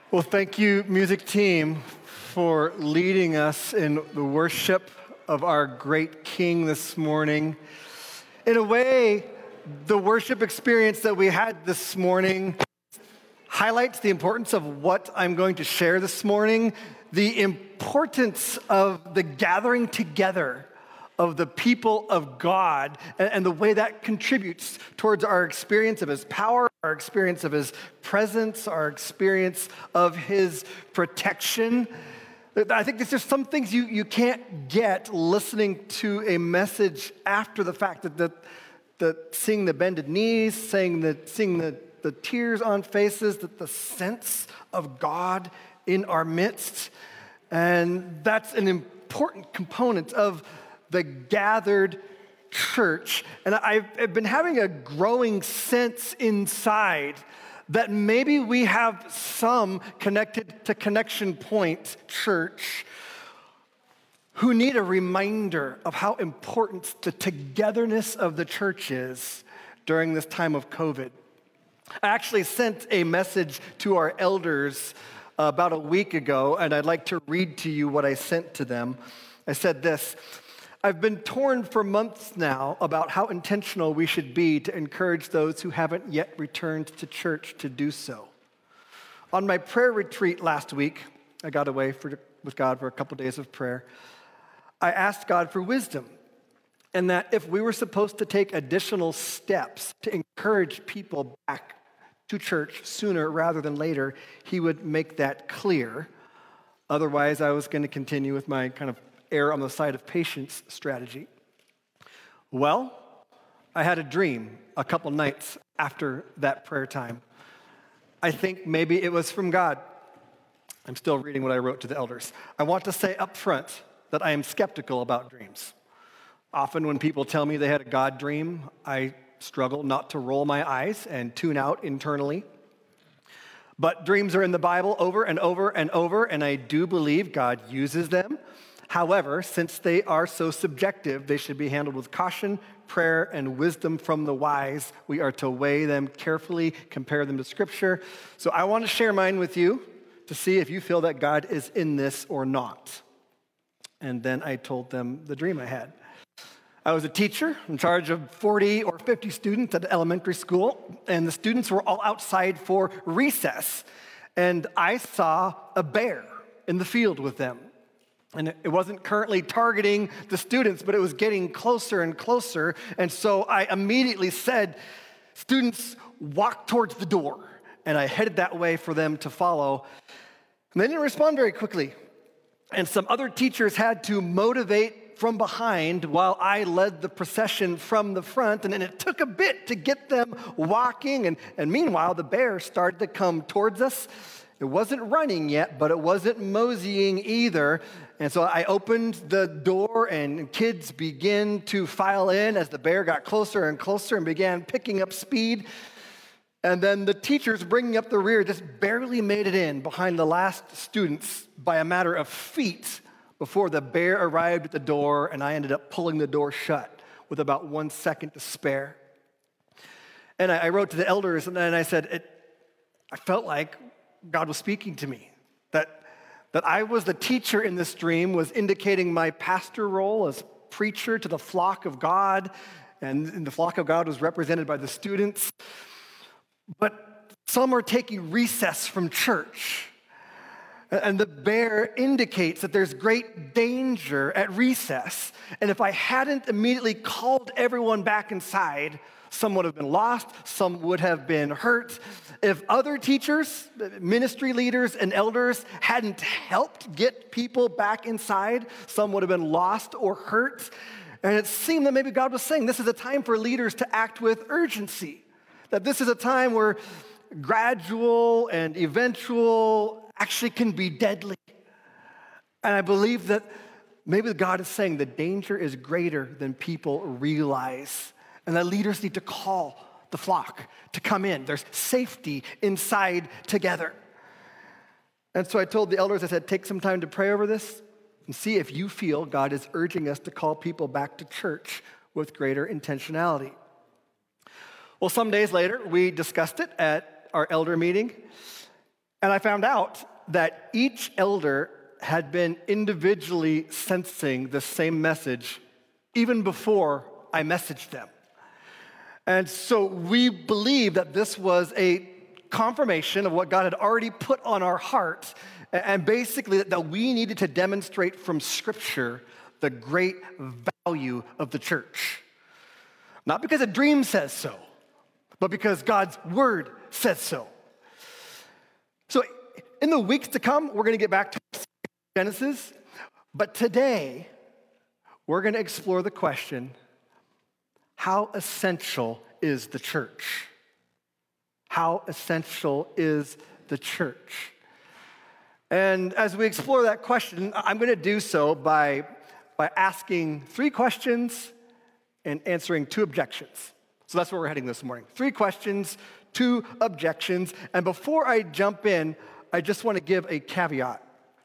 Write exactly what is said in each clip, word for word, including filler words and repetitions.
Well, thank you, music team, for leading us in the worship of our great King this morning. In a way, the worship experience that we had this morning highlights the importance of what I'm going to share this morning, the importance of the gathering together of the people of God, and the way that contributes towards our experience of His power, our experience of His presence, our experience of His protection. I think there's just some things you, you can't get listening to a message after the fact, that, that, that seeing the bended knees, seeing the, seeing the, the tears on faces, that the sense of God in our midst. And that's an important component of the gathered church. And I've, I've been having a growing sense inside that maybe we have some connected to Connection Point Church who need a reminder of how important the togetherness of the church is during this time of COVID. I actually sent a message to our elders about a week ago, and I'd like to read to you what I sent to them. I said this: I've been torn for months now about how intentional we should be to encourage those who haven't yet returned to church to do so. On my prayer retreat last week, I got away for, with God for a couple days of prayer. I asked God for wisdom, and that if we were supposed to take additional steps to encourage people back to church sooner rather than later, He would make that clear. Otherwise, I was going to continue with my kind of err on the side of patience strategy. Well, I had a dream a couple nights after that prayer time. I think maybe it was from God. I'm still reading what I wrote to the elders. I want to say up front that I am skeptical about dreams. Often when people tell me they had a God dream, I struggle not to roll my eyes and tune out internally. But dreams are in the Bible over and over and over, and I do believe God uses them. However, since they are so subjective, they should be handled with caution, prayer, and wisdom from the wise. We are to weigh them carefully, compare them to Scripture. So I want to share mine with you to see if you feel that God is in this or not. And then I told them the dream I had. I was a teacher in charge of forty or fifty students at an elementary school, and the students were all outside for recess. And I saw a bear in the field with them. And it wasn't currently targeting the students, but it was getting closer and closer. And so I immediately said, students, walk towards the door. And I headed that way for them to follow. And they didn't respond very quickly. And some other teachers had to motivate from behind while I led the procession from the front. And then it took a bit to get them walking. And, and meanwhile, the bear started to come towards us. It wasn't running yet, but it wasn't moseying either. And so I opened the door, and kids began to file in as the bear got closer and closer and began picking up speed. And then the teachers bringing up the rear just barely made it in behind the last students by a matter of feet before the bear arrived at the door, and I ended up pulling the door shut with about one second to spare. And I, I wrote to the elders, and then I said, it, I felt like God was speaking to me, that, that I was the teacher in this dream, was indicating my pastor role as preacher to the flock of God, and, and the flock of God was represented by the students. But some are taking recess from church, and the bear indicates that there's great danger at recess. And if I hadn't immediately called everyone back inside, some would have been lost, some would have been hurt. If other teachers, ministry leaders, and elders hadn't helped get people back inside, some would have been lost or hurt. And it seemed that maybe God was saying this is a time for leaders to act with urgency, that this is a time where gradual and eventual actually can be deadly. And I believe that maybe God is saying the danger is greater than people realize, and that leaders need to call the flock to come in. There's safety inside together. And so I told the elders, I said, take some time to pray over this and see if you feel God is urging us to call people back to church with greater intentionality. Well, some days later, we discussed it at our elder meeting, And I found out that each elder had been individually sensing the same message even before I messaged them. And so we believe that this was a confirmation of what God had already put on our heart, and basically that we needed to demonstrate from Scripture the great value of the church. Not because a dream says so, but because God's word says so. So in the weeks to come, we're going to get back to Genesis, but today we're going to explore the question, how essential is the church? How essential is the church? And as we explore that question, I'm going to do so by, by asking three questions and answering two objections. So that's where we're heading this morning. Three questions, two objections. And before I jump in, I just want to give a caveat.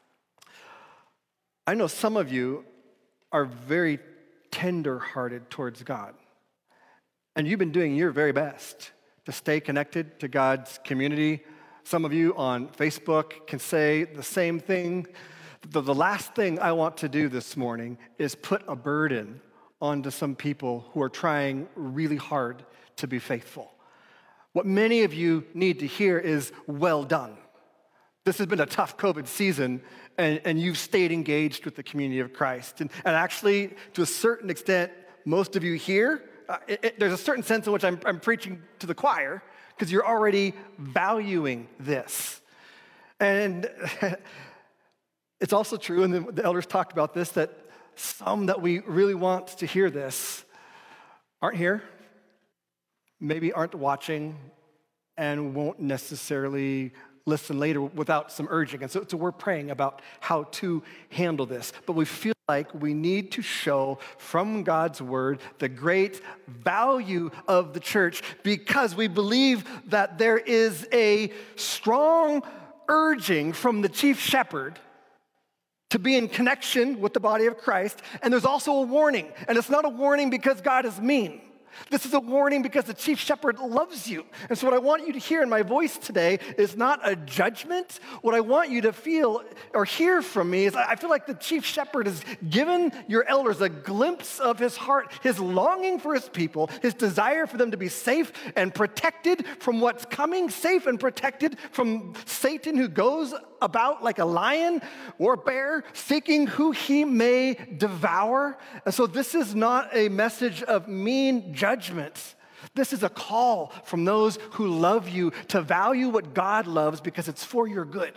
I know some of you are very tender-hearted towards God. And you've been doing your very best to stay connected to God's community. Some of you on Facebook can say the same thing. The, the last thing I want to do this morning is put a burden onto some people who are trying really hard to be faithful. What many of you need to hear is, well done. This has been a tough COVID season, and, and you've stayed engaged with the community of Christ. And, and actually, to a certain extent, most of you here, uh, it, it, there's a certain sense in which I'm, I'm preaching to the choir, because you're already valuing this. And it's also true, and the, the elders talked about this, that some that we really want to hear this aren't here, maybe aren't watching, and won't necessarily listen later without some urging. And so, so we're praying about how to handle this. But we feel like we need to show from God's word the great value of the church, because we believe that there is a strong urging from the chief shepherd to be in connection with the body of Christ. And there's also a warning. And it's not a warning because God is mean. This is a warning because the chief shepherd loves you. And so what I want you to hear in my voice today is not a judgment. What I want you to feel or hear from me is I feel like the chief shepherd has given your elders a glimpse of his heart, his longing for his people, his desire for them to be safe and protected from what's coming, safe and protected from Satan, who goes about like a lion or bear, seeking who he may devour. And so this is not a message of mean judgment. This is a call from those who love you to value what God loves because it's for your good.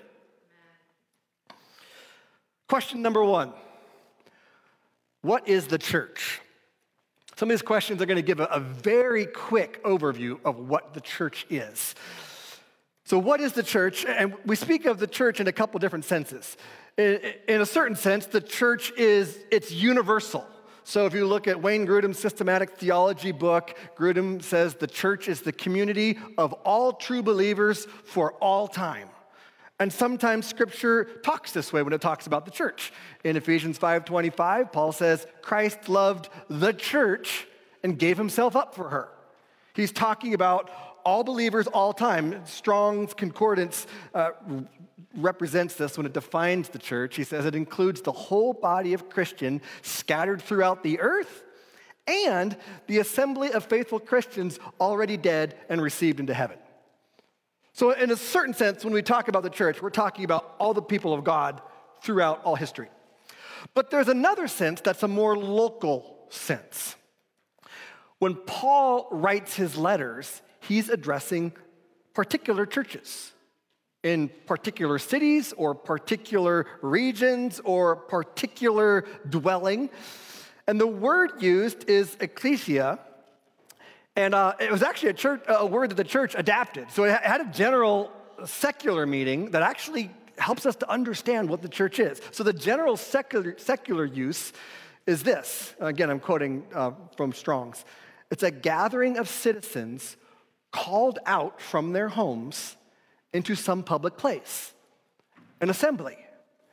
Question number one. What is the church? Some of these questions are going to give a, a very quick overview of what the church is. So what is the church? And we speak of the church in a couple different senses. In, in a certain sense, the church is, it's universal. So if you look at Wayne Grudem's systematic theology book, Grudem says the church is the community of all true believers for all time. And sometimes Scripture talks this way when it talks about the church. In Ephesians five twenty-five, Paul says, Christ loved the church and gave himself up for her. He's talking about all believers, all time. Strong's Concordance uh, represents this when it defines the church. He says it includes the whole body of Christian scattered throughout the earth and the assembly of faithful Christians already dead and received into heaven. So in a certain sense, when we talk about the church, we're talking about all the people of God throughout all history. But there's another sense that's a more local sense. When Paul writes his letters, he's addressing particular churches in particular cities or particular regions or particular dwelling. And the word used is ecclesia. And uh, it was actually a, church, a word that the church adapted. So it had a general secular meaning that actually helps us to understand what the church is. So the general secular, secular use is this. Again, I'm quoting uh, from Strong's. It's a gathering of citizens called out from their homes into some public place, an assembly.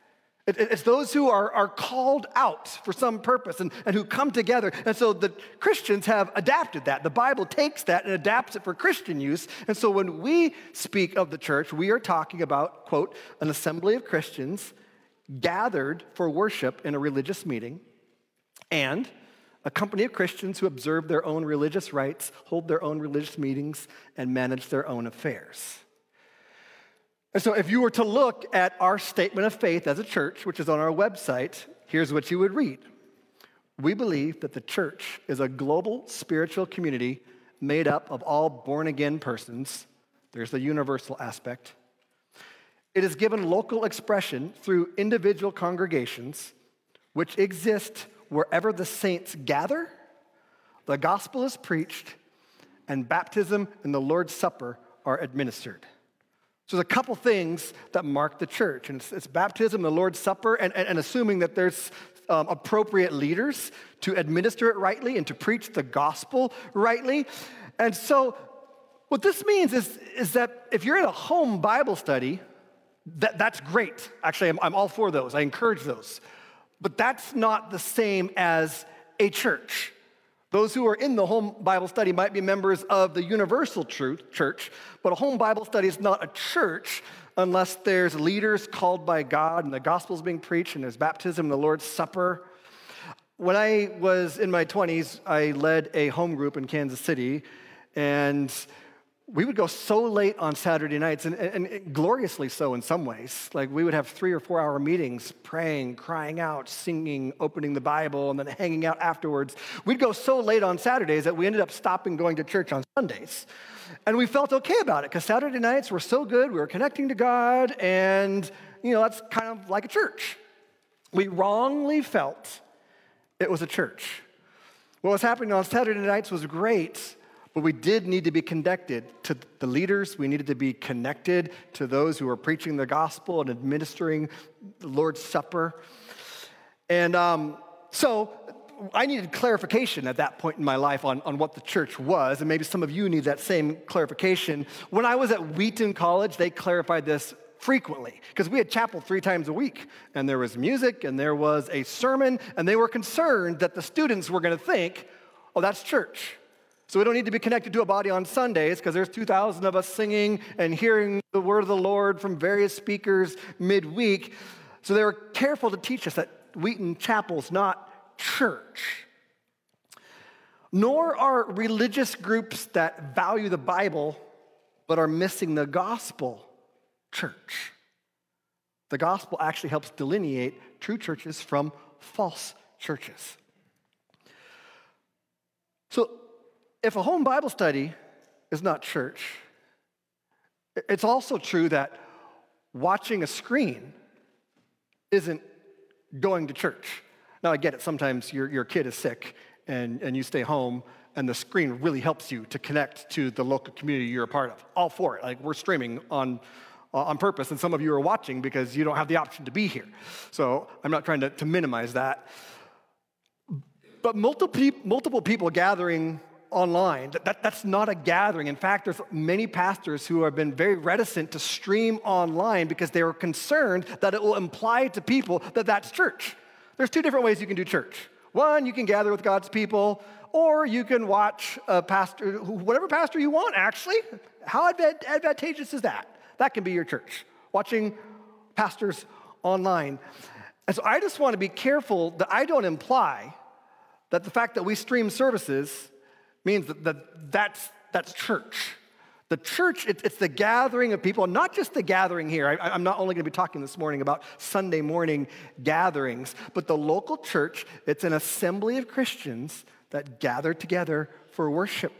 It, it's those who are, are called out for some purpose and, and who come together. And so the Christians have adapted that. The Bible takes that and adapts it for Christian use. And so when we speak of the church, we are talking about, quote, an assembly of Christians gathered for worship in a religious meeting, and a company of Christians who observe their own religious rites, hold their own religious meetings, and manage their own affairs. And so if you were to look at our statement of faith as a church, which is on our website, here's what you would read. We believe that the church is a global spiritual community made up of all born-again persons. There's the universal aspect. It is given local expression through individual congregations, which exist wherever the saints gather, the gospel is preached, and baptism and the Lord's Supper are administered. So there's a couple things that mark the church, and it's, it's baptism, the Lord's Supper, and, and, and assuming that there's um, appropriate leaders to administer it rightly and to preach the gospel rightly. And so what this means is, is that if you're in a home Bible study, that, that's great. Actually, I'm, I'm all for those. I encourage those. But that's not the same as a church. Those who are in the home Bible study might be members of the universal truth church, but a home Bible study is not a church unless there's leaders called by God and the gospel's being preached and there's baptism and the Lord's Supper. When I was in my twenties, I led a home group in Kansas City, and we would go so late on Saturday nights, and, and, and gloriously so in some ways. Like, we would have three or four hour meetings, praying, crying out, singing, opening the Bible, and then hanging out afterwards. We'd go so late on Saturdays that we ended up stopping going to church on Sundays. And we felt okay about it, because Saturday nights were so good, we were connecting to God, and, you know, that's kind of like a church. We wrongly felt it was a church. What was happening on Saturday nights was great, but we did need to be connected to the leaders. We needed to be connected to those who were preaching the gospel and administering the Lord's Supper. And um, so I needed clarification at that point in my life on, on what the church was, and maybe some of you need that same clarification. When I was at Wheaton College, they clarified this frequently, because we had chapel three times a week, and there was music, and there was a sermon, and they were concerned that the students were going to think, oh, that's church. So we don't need to be connected to a body on Sundays because there's two thousand of us singing and hearing the word of the Lord from various speakers midweek. So they were careful to teach us that Wheaton Chapel's not church. Nor are religious groups that value the Bible but are missing the gospel church. The gospel actually helps delineate true churches from false churches. So if a home Bible study is not church, it's also true that watching a screen isn't going to church. Now, I get it. Sometimes your, your kid is sick and, and you stay home, and the screen really helps you to connect to the local community you're a part of. All for it. Like, we're streaming on, uh, on purpose, and some of you are watching because you don't have the option to be here. So I'm not trying to, to minimize that. But multiple, multiple people gathering online, that, that, that's not a gathering. In fact, there's many pastors who have been very reticent to stream online because they were concerned that it will imply to people that that's church. There's two different ways you can do church. One, you can gather with God's people, or you can watch a pastor, whatever pastor you want, actually. How advantageous is that? That can be your church, watching pastors online. And so I just want to be careful that I don't imply that the fact that we stream services means that, that that's, that's church. The church, it, it's the gathering of people, not just the gathering here. I, I'm not only going to be talking this morning about Sunday morning gatherings, but the local church, it's an assembly of Christians that gather together for worship.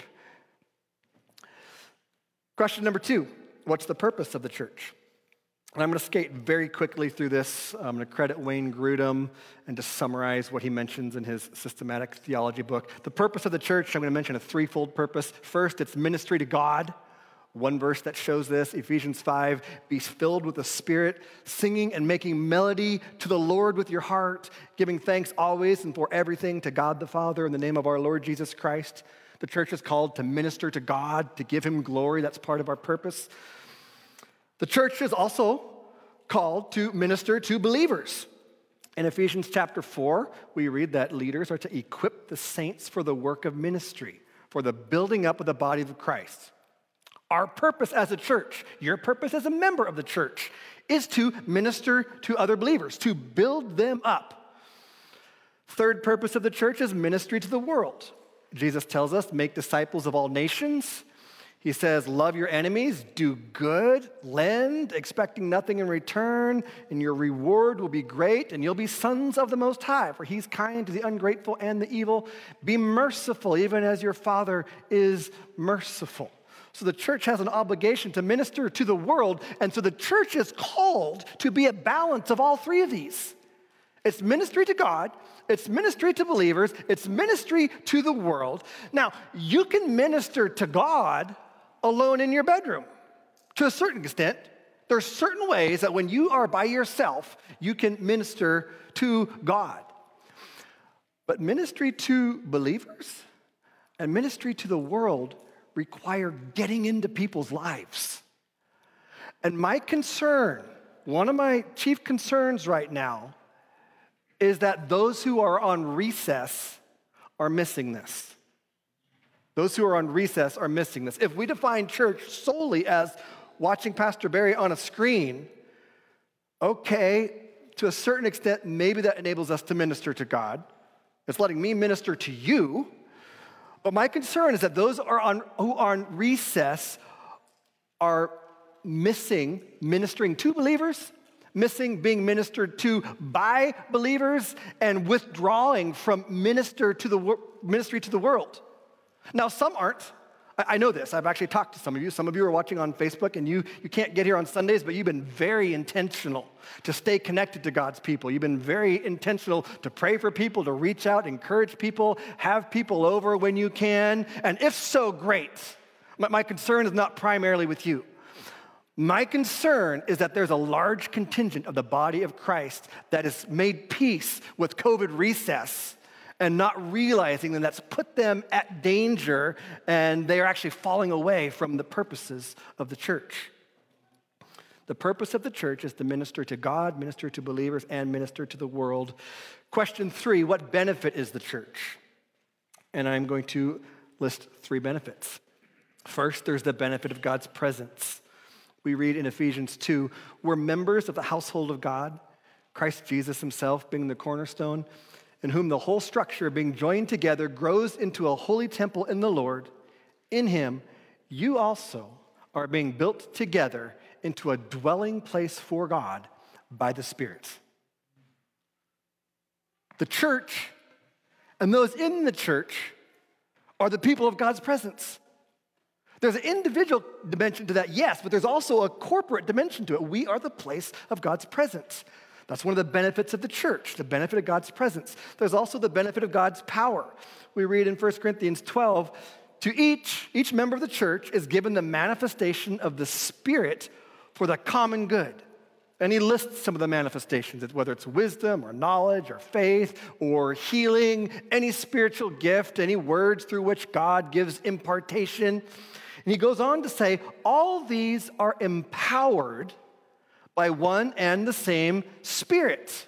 Question number two, what's the purpose of the church? And I'm going to skate very quickly through this. I'm going to credit Wayne Grudem and just summarize what he mentions in his systematic theology book. The purpose of the church, I'm going to mention a threefold purpose. First, it's ministry to God. One verse that shows this, Ephesians five, be filled with the Spirit, singing and making melody to the Lord with your heart, giving thanks always and for everything to God the Father in the name of our Lord Jesus Christ. The church is called to minister to God, to give him glory. That's part of our purpose. The church is also called to minister to believers. In Ephesians chapter four, we read that leaders are to equip the saints for the work of ministry, for the building up of the body of Christ. Our purpose as a church, your purpose as a member of the church, is to minister to other believers, to build them up. Third purpose of the church is ministry to the world. Jesus tells us, make disciples of all nations. He says, love your enemies, do good, lend, expecting nothing in return, and your reward will be great, and you'll be sons of the Most High, for he's kind to the ungrateful and the evil. Be merciful, even as your Father is merciful. So the church has an obligation to minister to the world, and so the church is called to be a balance of all three of these. It's ministry to God, it's ministry to believers, it's ministry to the world. Now, you can minister to God alone in your bedroom. To a certain extent, there are certain ways that when you are by yourself, you can minister to God. But ministry to believers and ministry to the world require getting into people's lives. And my concern, one of my chief concerns right now, is that those who are on recess are missing this. Those who are on recess are missing this. If we define church solely as watching Pastor Barry on a screen, okay, to a certain extent, maybe that enables us to minister to God. It's letting me minister to you. But my concern is that those are on, who are on recess are missing ministering to believers, missing being ministered to by believers, and withdrawing from minister to the ministry to the world. Now, some aren't. I know this. I've actually talked to some of you. Some of you are watching on Facebook, and you, you can't get here on Sundays, but you've been very intentional to stay connected to God's people. You've been very intentional to pray for people, to reach out, encourage people, have people over when you can. And if so, great. My, my concern is not primarily with you. My concern is that there's a large contingent of the body of Christ that has made peace with COVID recess and not realizing that that's put them at danger, and they are actually falling away from the purposes of the church. The purpose of the church is to minister to God, minister to believers, and minister to the world. Question three, what benefit is the church? And I'm going to list three benefits. First, there's the benefit of God's presence. We read in Ephesians two, we're members of the household of God, Christ Jesus himself being the cornerstone, in whom the whole structure, being joined together, grows into a holy temple in the Lord. In him, you also are being built together into a dwelling place for God by the Spirit. The church and those in the church are the people of God's presence. There's an individual dimension to that, yes, but there's also a corporate dimension to it. We are the place of God's presence. That's one of the benefits of the church, the benefit of God's presence. There's also the benefit of God's power. We read in First Corinthians twelve, to each, each member of the church is given the manifestation of the Spirit for the common good. And he lists some of the manifestations, whether it's wisdom or knowledge or faith or healing, any spiritual gift, any words through which God gives impartation. And he goes on to say, all these are empowered by one and the same Spirit.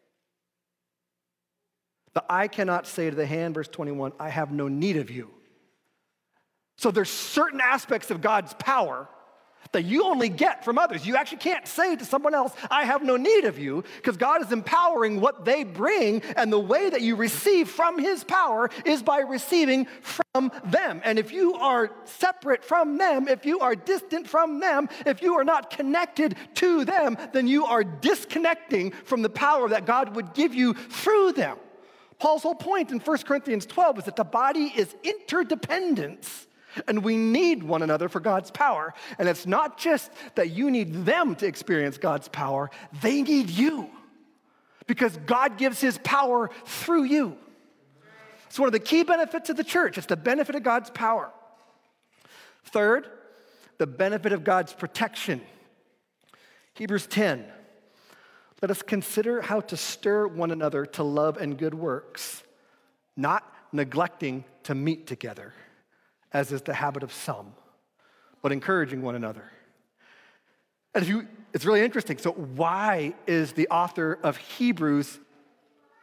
The eye cannot say to the hand, verse twenty-one, I have no need of you. So there's certain aspects of God's power that you only get from others. You actually can't say to someone else, I have no need of you, because God is empowering what they bring, and the way that you receive from his power is by receiving from them. And if you are separate from them, if you are distant from them, if you are not connected to them, then you are disconnecting from the power that God would give you through them. Paul's whole point in First Corinthians twelve is that the body is interdependence, and we need one another for God's power. And it's not just that you need them to experience God's power, they need you, because God gives his power through you. It's one of the key benefits of the church. It's the benefit of God's power. Third, the benefit of God's protection. Hebrews ten. Let us consider how to stir one another to love and good works, not neglecting to meet together, as is the habit of some, but encouraging one another. And if you, it's really interesting. So why is the author of Hebrews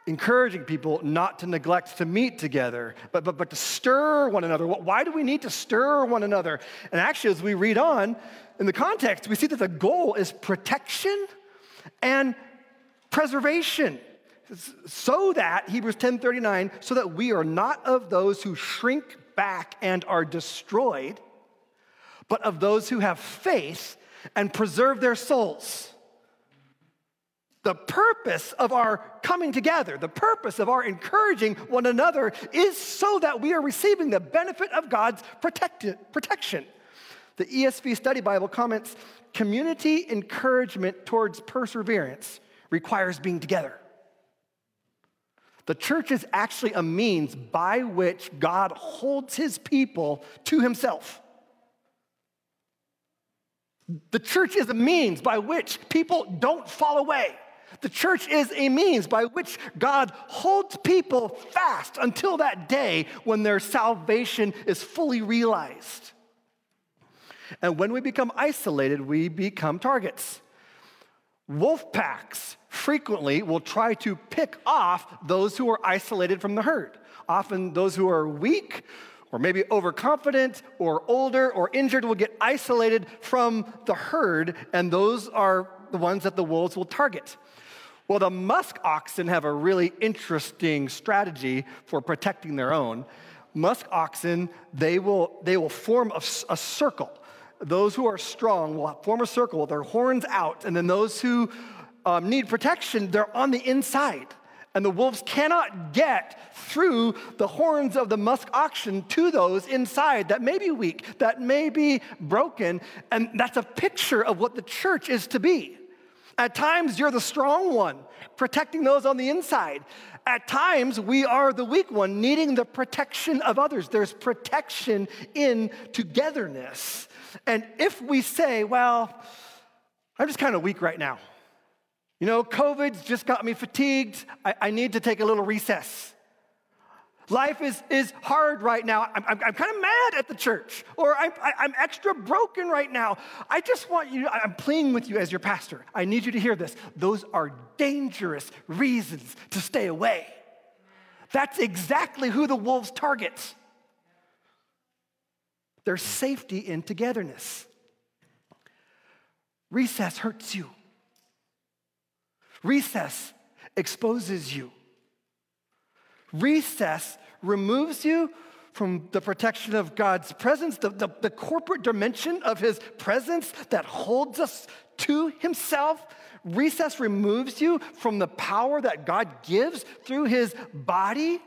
encouraging people not to neglect to meet together, but, but, but to stir one another. Why do we need to stir one another? And actually, as we read on in the context, we see that the goal is protection and preservation. So that, Hebrews ten thirty-nine, so that we are not of those who shrink back and are destroyed, but of those who have faith and preserve their souls. The purpose of our coming together, the purpose of our encouraging one another is so that we are receiving the benefit of God's protect- protection. The E S V Study Bible comments, community encouragement towards perseverance requires being together. The church is actually a means by which God holds his people to himself. The church is a means by which people don't fall away. The church is a means by which God holds people fast until that day when their salvation is fully realized. And when we become isolated, we become targets. Wolf packs frequently will try to pick off those who are isolated from the herd. Often those who are weak or maybe overconfident or older or injured will get isolated from the herd, and those are the ones that the wolves will target. Well, the musk oxen have a really interesting strategy for protecting their own. Musk oxen, they will, they will form a, a circle. Those who are strong will form a circle with their horns out, and then those who um, need protection, they're on the inside. And the wolves cannot get through the horns of the musk oxen to those inside that may be weak, that may be broken, and that's a picture of what the church is to be. At times, you're the strong one, protecting those on the inside. At times, we are the weak one, needing the protection of others. There's protection in togetherness. And if we say, well, I'm just kind of weak right now. You know, COVID's just got me fatigued. I, I need to take a little recess. Life is, is hard right now. I'm, I'm, I'm kind of mad at the church, or I'm, I, I'm extra broken right now. I just want you, I'm pleading with you as your pastor. I need you to hear this. Those are dangerous reasons to stay away. That's exactly who the wolves target. There's safety in togetherness. Recess hurts you. Recess exposes you. Recess removes you from the protection of God's presence, the, the, the corporate dimension of his presence that holds us to himself. Recess removes you from the power that God gives through his body.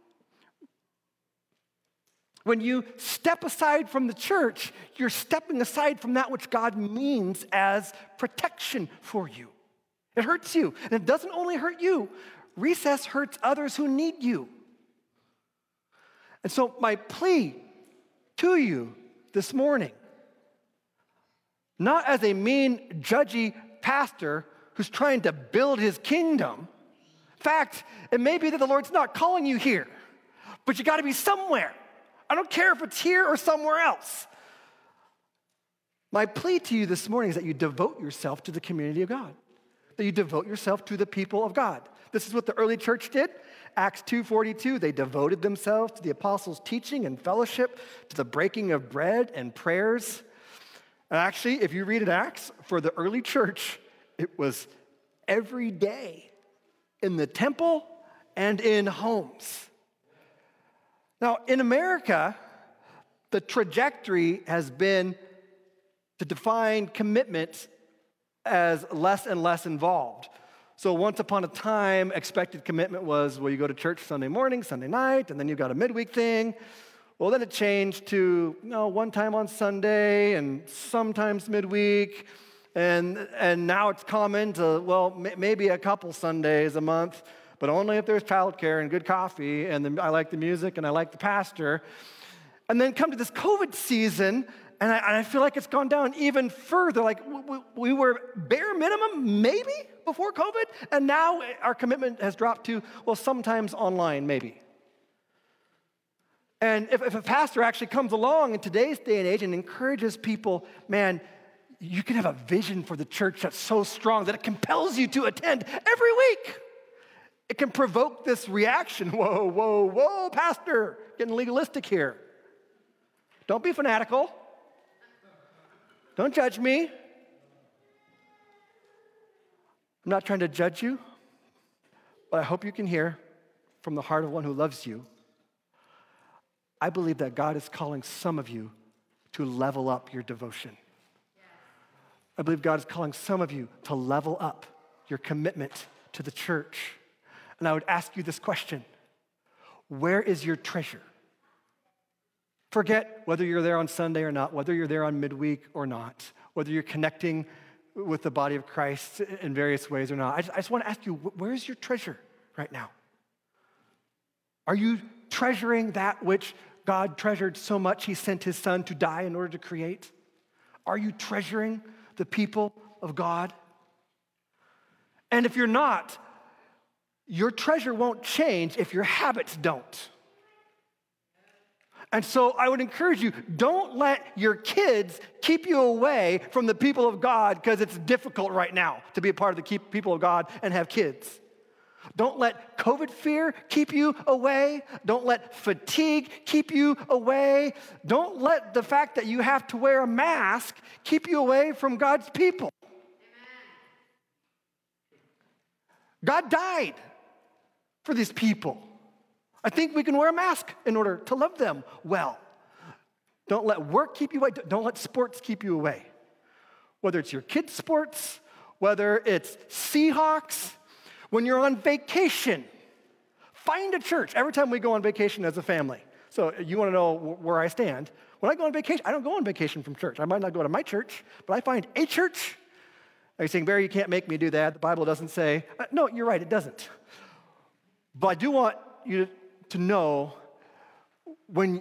When you step aside from the church, you're stepping aside from that which God means as protection for you. It hurts you, and it doesn't only hurt you. Recess hurts others who need you. And so my plea to you this morning, not as a mean, judgy pastor who's trying to build his kingdom. In fact, it may be that the Lord's not calling you here, but you got to be somewhere. I don't care if it's here or somewhere else. My plea to you this morning is that you devote yourself to the community of God, that you devote yourself to the people of God. This is what the early church did. Acts two forty-two, they devoted themselves to the apostles' teaching and fellowship, to the breaking of bread and prayers. And actually, if you read in Acts, for the early church, it was every day in the temple and in homes. Now, in America, the trajectory has been to define commitment as less and less involved. So once upon a time, expected commitment was, well, you go to church Sunday morning, Sunday night, and then you've got a midweek thing. Well, then it changed to, you know, one time on Sunday and sometimes midweek. And, and now it's common to, well, m- maybe a couple Sundays a month, but only if there's childcare and good coffee, and the, I like the music and I like the pastor. And then come to this COVID season, and I, and I feel like it's gone down even further. Like we, we were bare minimum, maybe, before COVID, and now our commitment has dropped to, well, sometimes online, maybe. And if, if a pastor actually comes along in today's day and age and encourages people, man, you can have a vision for the church that's so strong that it compels you to attend every week. It can provoke this reaction. Whoa, whoa, whoa, pastor, getting legalistic here. Don't be fanatical. Don't judge me. I'm not trying to judge you, but I hope you can hear from the heart of one who loves you. I believe that God is calling some of you to level up your devotion. I believe God is calling some of you to level up your commitment to the church. And I would ask you this question: where is your treasure? Forget whether you're there on Sunday or not, whether you're there on midweek or not, whether you're connecting with the body of Christ in various ways or not. I just, I just want to ask you, where's your treasure right now? Are you treasuring that which God treasured so much he sent his son to die in order to create? Are you treasuring the people of God? And if you're not, your treasure won't change if your habits don't. And so I would encourage you, don't let your kids keep you away from the people of God because it's difficult right now to be a part of the people of God and have kids. Don't let COVID fear keep you away. Don't let fatigue keep you away. Don't let the fact that you have to wear a mask keep you away from God's people. God died for these people. I think we can wear a mask in order to love them well. Don't let work keep you away. Don't let sports keep you away. Whether it's your kids' sports, whether it's Seahawks, when you're on vacation, find a church. Every time we go on vacation as a family. So you want to know where I stand. When I go on vacation, I don't go on vacation from church. I might not go to my church, but I find a church. Are you saying, Barry, you can't make me do that? The Bible doesn't say. Uh, no, you're right, it doesn't. But I do want you to to know when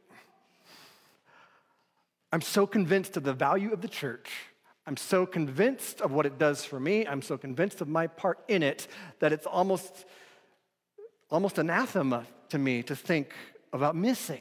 I'm so convinced of the value of the church, I'm so convinced of what it does for me, I'm so convinced of my part in it, that it's almost, almost anathema to me to think about missing.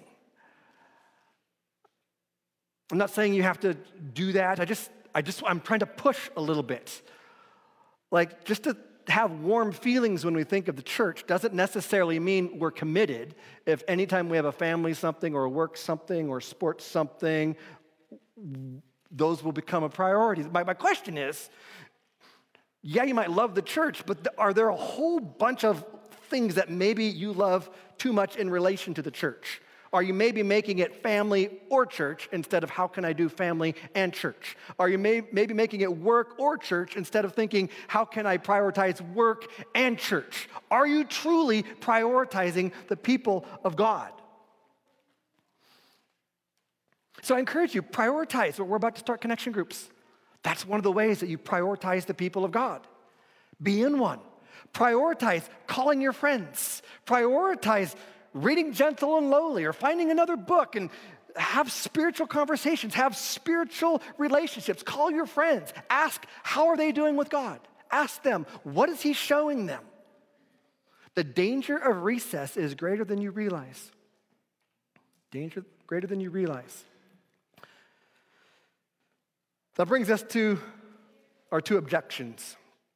I'm not saying you have to do that. I just, I just, I'm trying to push a little bit. Like, just to have warm feelings when we think of the church doesn't necessarily mean we're committed. If anytime we have a family something or a work something or sports something, those will become a priority. My, my question is, yeah, you might love the church, but are there a whole bunch of things that maybe you love too much in relation to the church? Are you maybe making it family or church instead of how can I do family and church? Are you may, maybe making it work or church instead of thinking how can I prioritize work and church? Are you truly prioritizing the people of God? So I encourage you, prioritize. We're about to start connection groups. That's one of the ways that you prioritize the people of God. Be in one. Prioritize calling your friends. Prioritize reading Gentle and Lowly, or finding another book and have spiritual conversations, have spiritual relationships. Call your friends. Ask, how are they doing with God? Ask them, what is he showing them? The danger of recess is greater than you realize. Danger greater than you realize. That brings us to our two objections.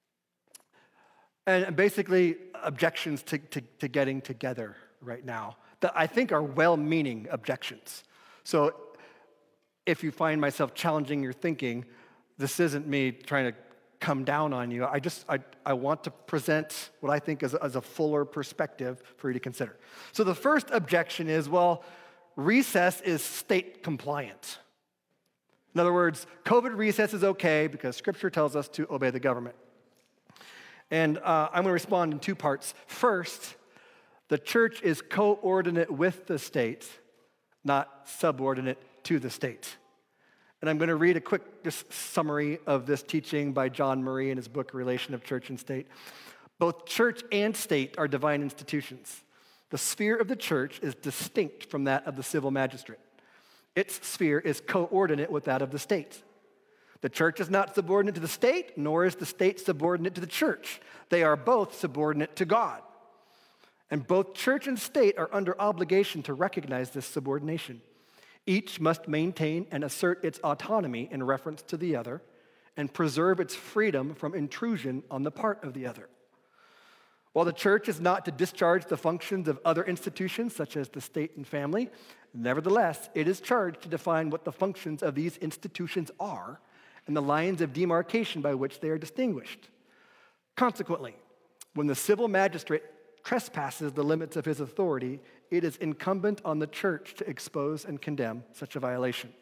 And basically, objections to, to, to getting together right now that I think are well-meaning objections. So if you find myself challenging your thinking, this isn't me trying to come down on you. I just, I, I want to present what I think is, as a fuller perspective for you to consider. So the first objection is, well, recess is state compliant. In other words, COVID recess is okay because Scripture tells us to obey the government. And uh, I'm going to respond in two parts. First, the church is coordinate with the state, not subordinate to the state. And I'm going to read a quick just summary of this teaching by John Murray in his book, Relation of Church and State. Both church and state are divine institutions. The sphere of the church is distinct from that of the civil magistrate. Its sphere is coordinate with that of the state. The church is not subordinate to the state, nor is the state subordinate to the church. They are both subordinate to God. And both church and state are under obligation to recognize this subordination. Each must maintain and assert its autonomy in reference to the other and preserve its freedom from intrusion on the part of the other. While the church is not to discharge the functions of other institutions, such as the state and family, nevertheless, it is charged to define what the functions of these institutions are and the lines of demarcation by which they are distinguished. Consequently, when the civil magistrate trespasses the limits of his authority, it is incumbent on the church to expose and condemn such a violation.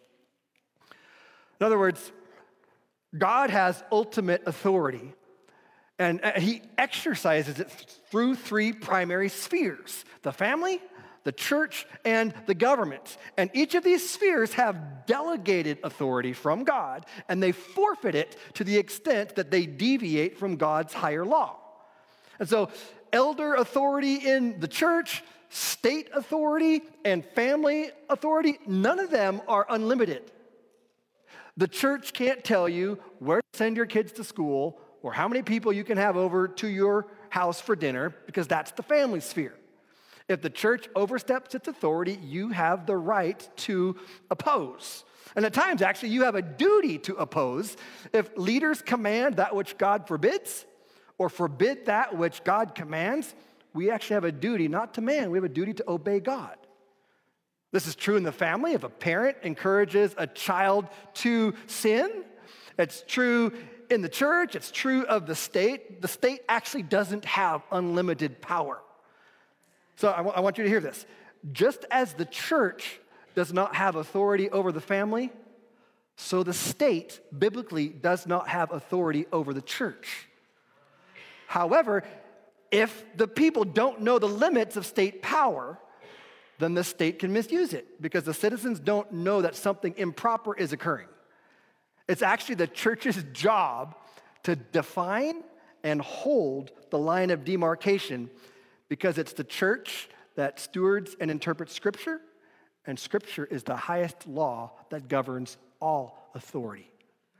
In other words, God has ultimate authority, and he exercises it through three primary spheres: the family, the church, and the government. And each of these spheres have delegated authority from God, and they forfeit it to the extent that they deviate from God's higher law. And so, elder authority in the church, state authority, and family authority, none of them are unlimited. The church can't tell you where to send your kids to school or how many people you can have over to your house for dinner, because that's the family sphere. If the church oversteps its authority, you have the right to oppose. And at times, actually, you have a duty to oppose. If leaders command that which God forbids, or forbid that which God commands, we actually have a duty not to man, we have a duty to obey God. This is true in the family. If a parent encourages a child to sin, it's true in the church, it's true of the state. The state actually doesn't have unlimited power. So I, w- I want you to hear this. Just as the church does not have authority over the family, so the state biblically does not have authority over the church. However, if the people don't know the limits of state power, then the state can misuse it because the citizens don't know that something improper is occurring. It's actually the church's job to define and hold the line of demarcation, because it's the church that stewards and interprets Scripture, and Scripture is the highest law that governs all authority.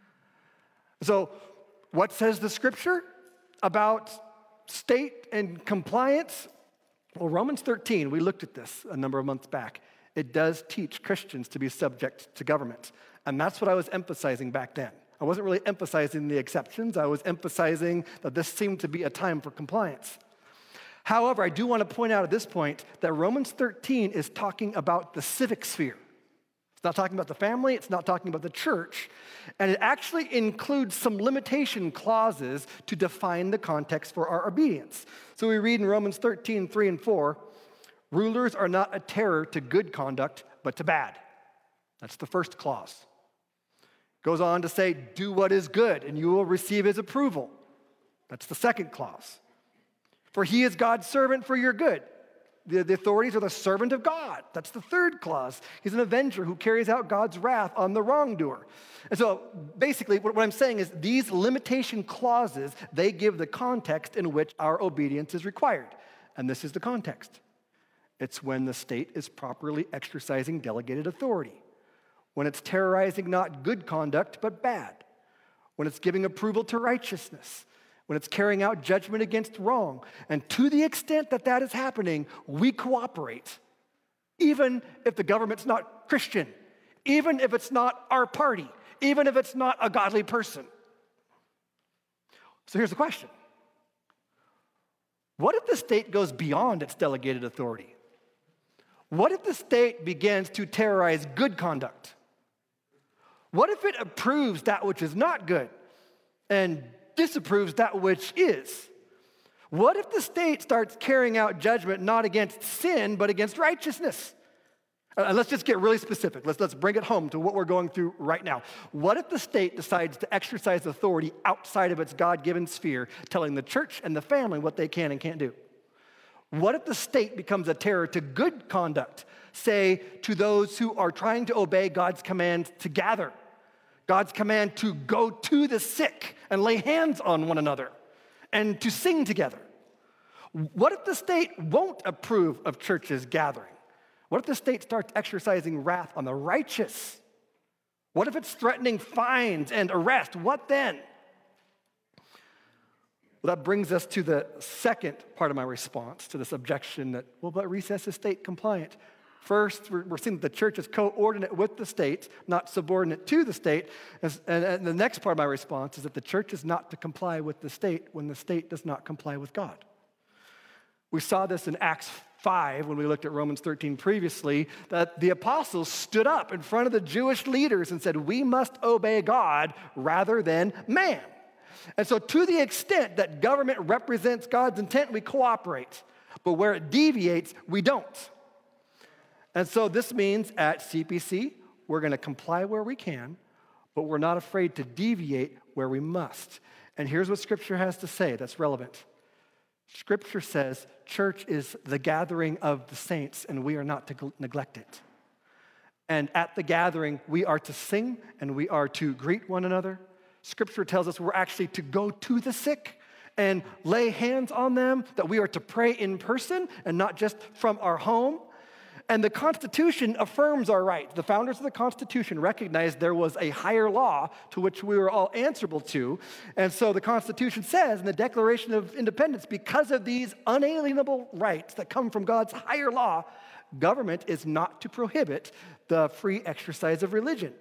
So, what says the Scripture about state and compliance? Well, Romans thirteen, we looked at this a number of months back. It does teach Christians to be subject to government. And that's what I was emphasizing back then. I wasn't really emphasizing the exceptions. I was emphasizing that this seemed to be a time for compliance. However, I do want to point out at this point that Romans thirteen is talking about the civic sphere. It's not talking about the family. It's not talking about the church. And it actually includes some limitation clauses to define the context for our obedience. So we read in Romans thirteen, three and four, rulers are not a terror to good conduct, but to bad. That's the first clause. Goes on to say, do what is good, and you will receive his approval. That's the second clause. For he is God's servant for your good. The, the authorities are the servant of God. That's the third clause. He's an avenger who carries out God's wrath on the wrongdoer. And so basically what, what I'm saying is these limitation clauses, they give the context in which our obedience is required. And this is the context. It's when the state is properly exercising delegated authority. When it's terrorizing not good conduct, but bad. When it's giving approval to righteousness. When it's carrying out judgment against wrong. And to the extent that that is happening, we cooperate. Even if the government's not Christian. Even if it's not our party. Even if it's not a godly person. So here's the question. What if the state goes beyond its delegated authority? What if the state begins to terrorize good conduct? What if it approves that which is not good and disapproves that which is? What if the state starts carrying out judgment not against sin, but against righteousness? And let's just get really specific. Let's, let's bring it home to what we're going through right now. What if the state decides to exercise authority outside of its God-given sphere, telling the church and the family what they can and can't do? What if the state becomes a terror to good conduct, say, to those who are trying to obey God's command to gather, God's command to go to the sick and lay hands on one another, and to sing together? What if the state won't approve of churches gathering? What if the state starts exercising wrath on the righteous? What if it's threatening fines and arrest? What then? Well, that brings us to the second part of my response to this objection that, well, but recess is state compliant. First, we're, we're seeing that the church is coordinate with the state, not subordinate to the state. And, and the next part of my response is that the church is not to comply with the state when the state does not comply with God. We saw this in Acts five when we looked at Romans thirteen previously, that the apostles stood up in front of the Jewish leaders and said, we must obey God rather than man. And so to the extent that government represents God's intent, we cooperate. But where it deviates, we don't. And so this means at C P C, we're going to comply where we can, but we're not afraid to deviate where we must. And here's what Scripture has to say that's relevant. Scripture says church is the gathering of the saints, and we are not to neglect it. And at the gathering, we are to sing, and we are to greet one another. Scripture tells us we're actually to go to the sick and lay hands on them, that we are to pray in person and not just from our home. And the Constitution affirms our right. The founders of the Constitution recognized there was a higher law to which we were all answerable to. And so the Constitution says in the Declaration of Independence, because of these unalienable rights that come from God's higher law, government is not to prohibit the free exercise of religion.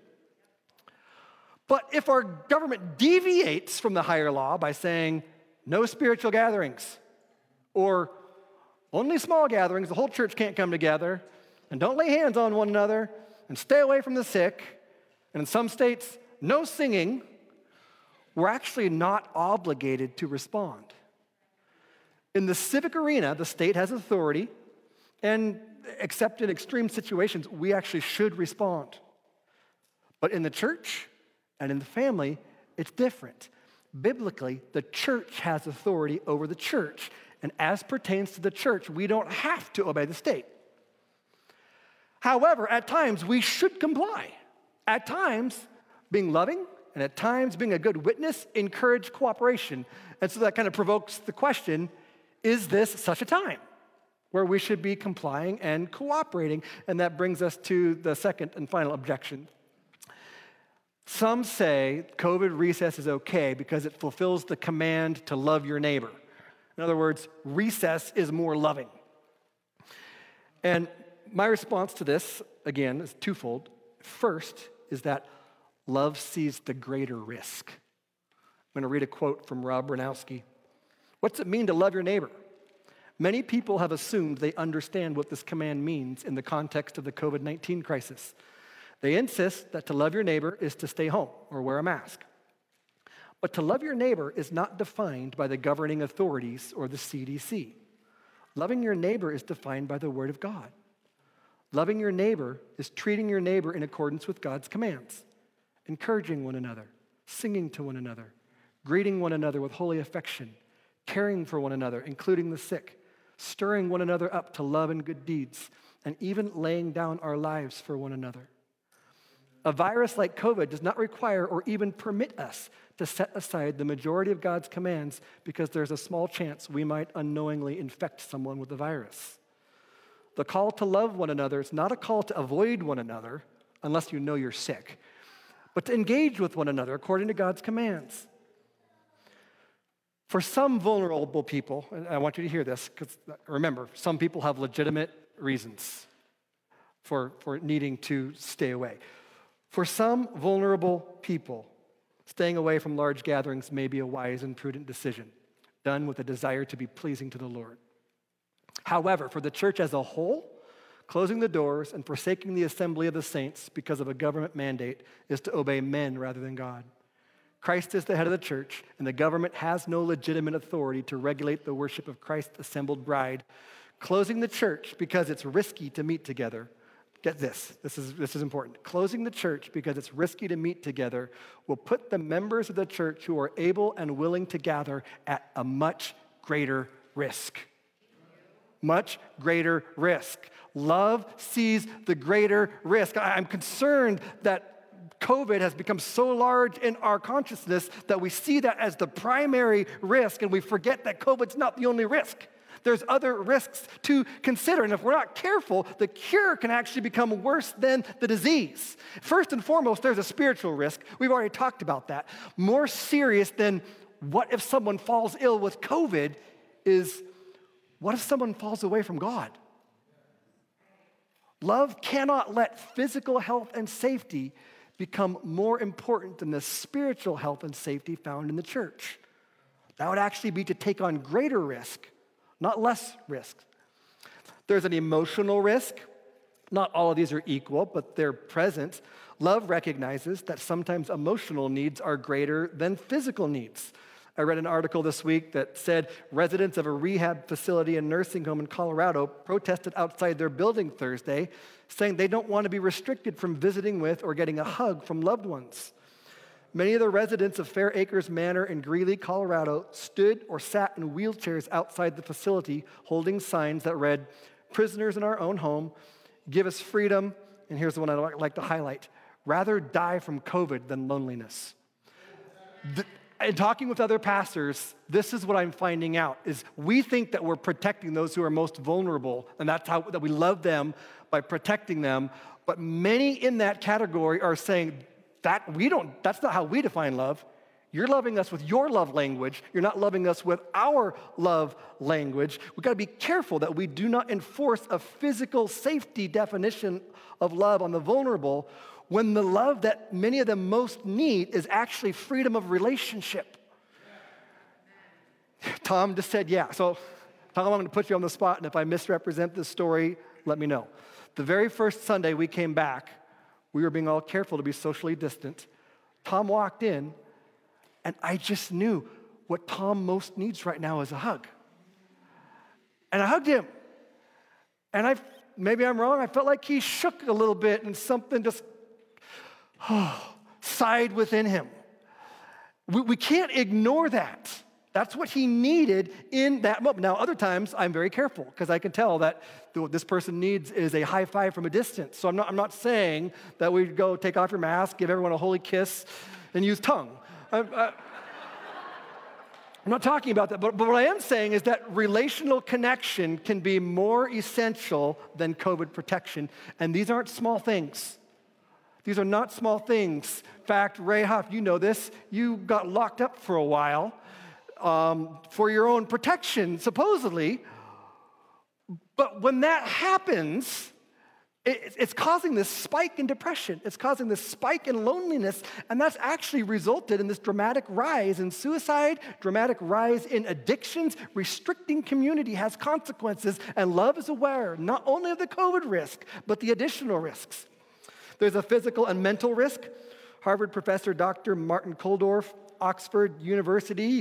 But if our government deviates from the higher law by saying, no spiritual gatherings, or only small gatherings, the whole church can't come together, and don't lay hands on one another, and stay away from the sick, and in some states, no singing, we're actually not obligated to respond. In the civic arena, the state has authority, and except in extreme situations, we actually should respond. But in the church and in the family, it's different. Biblically, the church has authority over the church, and as pertains to the church, we don't have to obey the state. However, at times, we should comply. At times, being loving, and at times, being a good witness, encourage cooperation. And so that kind of provokes the question, is this such a time where we should be complying and cooperating? And that brings us to the second and final objection. Some say COVID recess is okay because it fulfills the command to love your neighbor. In other words, recess is more loving. And my response to this, again, is twofold. First is that love sees the greater risk. I'm going to read a quote from Rob Ranowski. What's it mean to love your neighbor? Many people have assumed they understand what this command means in the context of the COVID nineteen crisis. They insist that to love your neighbor is to stay home or wear a mask. But to love your neighbor is not defined by the governing authorities or the C D C. Loving your neighbor is defined by the Word of God. Loving your neighbor is treating your neighbor in accordance with God's commands, encouraging one another, singing to one another, greeting one another with holy affection, caring for one another, including the sick, stirring one another up to love and good deeds, and even laying down our lives for one another. A virus like COVID does not require or even permit us to set aside the majority of God's commands because there's a small chance we might unknowingly infect someone with the virus. The call to love one another is not a call to avoid one another unless you know you're sick, but to engage with one another according to God's commands. For some vulnerable people, and I want you to hear this, because remember, some people have legitimate reasons for, for needing to stay away. For some vulnerable people, staying away from large gatherings may be a wise and prudent decision, done with a desire to be pleasing to the Lord. However, for the church as a whole, closing the doors and forsaking the assembly of the saints because of a government mandate is to obey men rather than God. Christ is the head of the church, and the government has no legitimate authority to regulate the worship of Christ's assembled bride. Closing the church because it's risky to meet together. Get this, this is, this is important. Closing the church because it's risky to meet together will put the members of the church who are able and willing to gather at a much greater risk. Much greater risk. Love sees the greater risk. I'm concerned that COVID has become so large in our consciousness that we see that as the primary risk, and we forget that COVID's not the only risk. There's other risks to consider, and if we're not careful, the cure can actually become worse than the disease. First and foremost, there's a spiritual risk. We've already talked about that. More serious than what if someone falls ill with COVID is what if someone falls away from God? Love cannot let physical health and safety become more important than the spiritual health and safety found in the church. That would actually be to take on greater risk, not less risk. There's an emotional risk. Not all of these are equal, but they're present. Love recognizes that sometimes emotional needs are greater than physical needs. I read an article this week that said residents of a rehab facility and nursing home in Colorado protested outside their building Thursday, saying they don't want to be restricted from visiting with or getting a hug from loved ones. Many of the residents of Fair Acres Manor in Greeley, Colorado, stood or sat in wheelchairs outside the facility holding signs that read, "Prisoners in our own home, give us freedom," and here's the one I'd like to highlight, "rather die from COVID than loneliness." The, and talking with other pastors, this is what I'm finding out, is we think that we're protecting those who are most vulnerable, and that's how that we love them by protecting them, but many in that category are saying, that we don't, that's not how we define love. You're loving us with your love language. You're not loving us with our love language. We've got to be careful that we do not enforce a physical safety definition of love on the vulnerable when the love that many of them most need is actually freedom of relationship. Tom just said, yeah. So, Tom, I'm going to put you on the spot, and if I misrepresent this story, let me know. The very first Sunday we came back, we were being all careful to be socially distant. Tom walked in, and I just knew what Tom most needs right now is a hug. And I hugged him. And I, maybe I'm wrong, I felt like he shook a little bit and something just oh, sighed within him. We, we can't ignore that. That's what he needed in that moment. Now, other times, I'm very careful because I can tell that what this person needs is a high five from a distance. So I'm not, I'm not saying that we go take off your mask, give everyone a holy kiss, and use tongue. I'm, I, I'm not talking about that, but, but what I am saying is that relational connection can be more essential than COVID protection, and these aren't small things. These are not small things. In fact, Ray Huff, you know this, you got locked up for a while um, for your own protection, supposedly, but when that happens, it's causing this spike in depression. It's causing this spike in loneliness, and that's actually resulted in this dramatic rise in suicide, dramatic rise in addictions. Restricting community has consequences, and love is aware not only of the COVID risk, but the additional risks. There's a physical and mental risk. Harvard professor Doctor Martin Kulldorff, Oxford University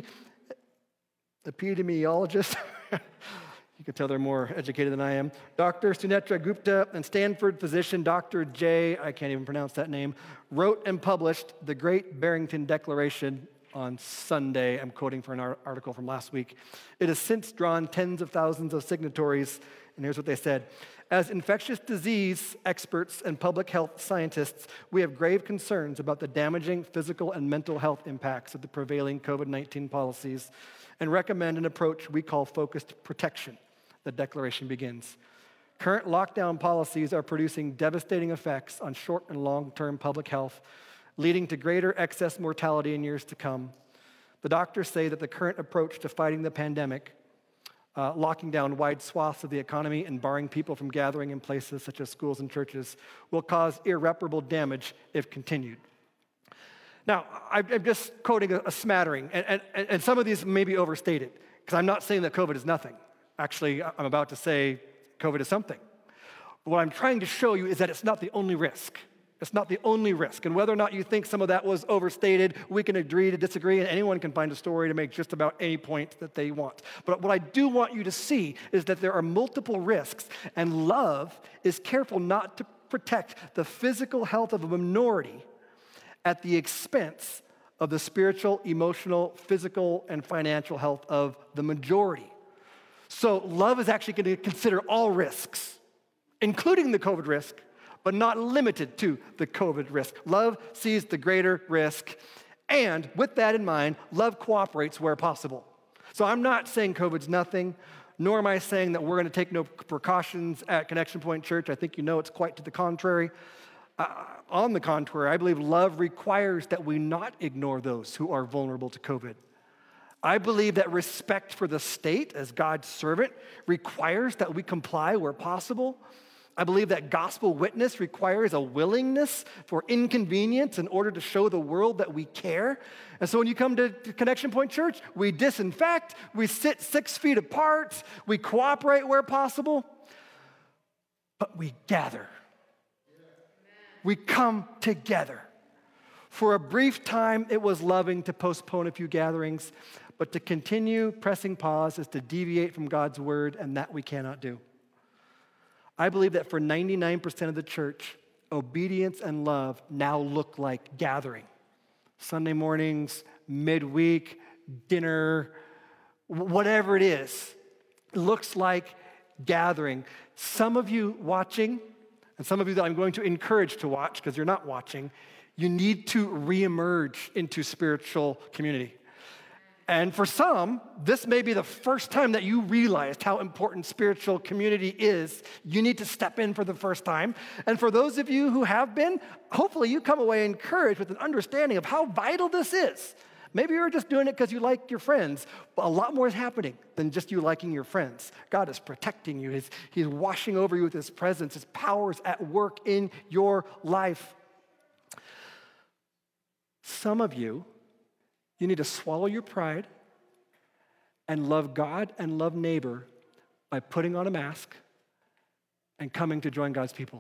epidemiologist, you can tell they're more educated than I am. Doctor Sunetra Gupta and Stanford physician Doctor J, I can't even pronounce that name, wrote and published the Great Barrington Declaration on Sunday. I'm quoting from an article from last week. It has since drawn tens of thousands of signatories, and here's what they said. As infectious disease experts and public health scientists, we have grave concerns about the damaging physical and mental health impacts of the prevailing COVID nineteen policies and recommend an approach we call focused protection. The declaration begins. Current lockdown policies are producing devastating effects on short and long-term public health, leading to greater excess mortality in years to come. The doctors say that the current approach to fighting the pandemic, uh, locking down wide swaths of the economy and barring people from gathering in places such as schools and churches, will cause irreparable damage if continued. Now, I'm just quoting a smattering, and, and, and some of these may be overstated, because I'm not saying that COVID is nothing. Actually, I'm about to say COVID is something. But what I'm trying to show you is that it's not the only risk. It's not the only risk. And whether or not you think some of that was overstated, we can agree to disagree, and anyone can find a story to make just about any point that they want. But what I do want you to see is that there are multiple risks, and love is careful not to protect the physical health of a minority at the expense of the spiritual, emotional, physical, and financial health of the majority. So love is actually going to consider all risks, including the COVID risk, but not limited to the COVID risk. Love sees the greater risk, and with that in mind, love cooperates where possible. So I'm not saying COVID's nothing, nor am I saying that we're going to take no precautions at Connection Point Church. I think you know it's quite to the contrary. Uh, on the contrary, I believe love requires that we not ignore those who are vulnerable to COVID. I believe that respect for the state as God's servant requires that we comply where possible. I believe that gospel witness requires a willingness for inconvenience in order to show the world that we care. And so when you come to Connection Point Church, we disinfect, we sit six feet apart, we cooperate where possible, but we gather. We come together. For a brief time, it was loving to postpone a few gatherings, but to continue pressing pause is to deviate from God's word, and that we cannot do. I believe that for ninety-nine percent of the church, obedience and love now look like gathering. Sunday mornings, midweek, dinner, whatever it is, it looks like gathering. Some of you watching, and some of you that I'm going to encourage to watch because you're not watching, you need to reemerge into spiritual community. And for some, this may be the first time that you realized how important spiritual community is. You need to step in for the first time. And for those of you who have been, hopefully you come away encouraged with an understanding of how vital this is. Maybe you're just doing it because you like your friends, but a lot more is happening than just you liking your friends. God is protecting you. He's, he's washing over you with his presence. His power is at work in your life. Some of you, you need to swallow your pride and love God and love neighbor by putting on a mask and coming to join God's people.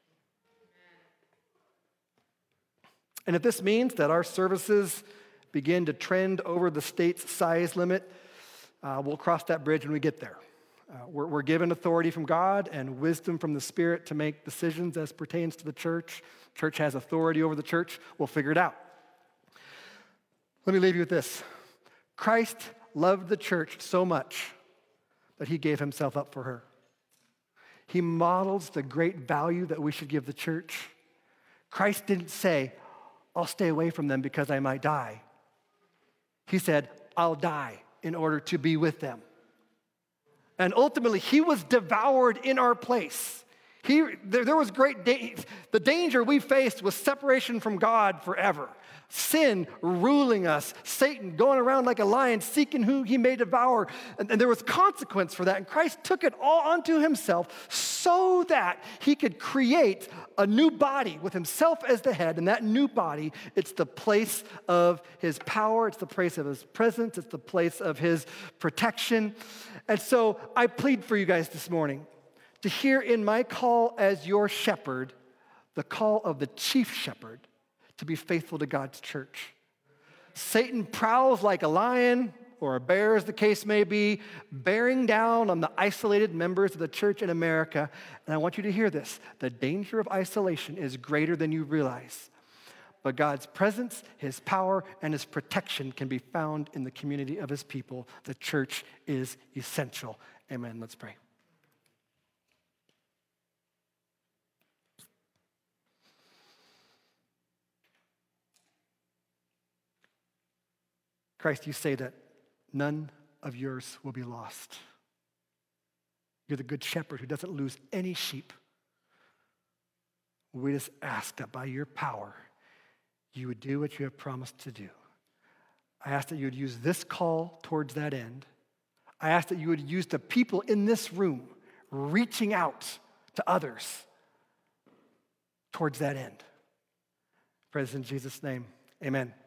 And if this means that our services begin to trend over the state's size limit, uh, we'll cross that bridge when we get there. Uh, we're, we're given authority from God and wisdom from the Spirit to make decisions as pertains to the church. Church has authority over the church. We'll figure it out. Let me leave you with this. Christ loved the church so much that he gave himself up for her. He models the great value that we should give the church. Christ didn't say, I'll stay away from them because I might die. He said, I'll die in order to be with them. And ultimately, he was devoured in our place. He, there, there was great, da- the danger we faced was separation from God forever. Sin ruling us, Satan going around like a lion seeking who he may devour. And, and there was consequence for that. And Christ took it all onto himself so that he could create a new body with himself as the head. And that new body, it's the place of his power. It's the place of his presence. It's the place of his protection. And so I plead for you guys this morning to hear in my call as your shepherd, the call of the chief shepherd, to be faithful to God's church. Satan prowls like a lion or a bear, as the case may be, bearing down on the isolated members of the church in America. And I want you to hear this. The danger of isolation is greater than you realize. But God's presence, his power, and his protection can be found in the community of his people. The church is essential. Amen. Let's pray. Christ, you say that none of yours will be lost. You're the good shepherd who doesn't lose any sheep. We just ask that by your power, you would do what you have promised to do. I ask that you would use this call towards that end. I ask that you would use the people in this room reaching out to others towards that end. Praise in Jesus' name, amen.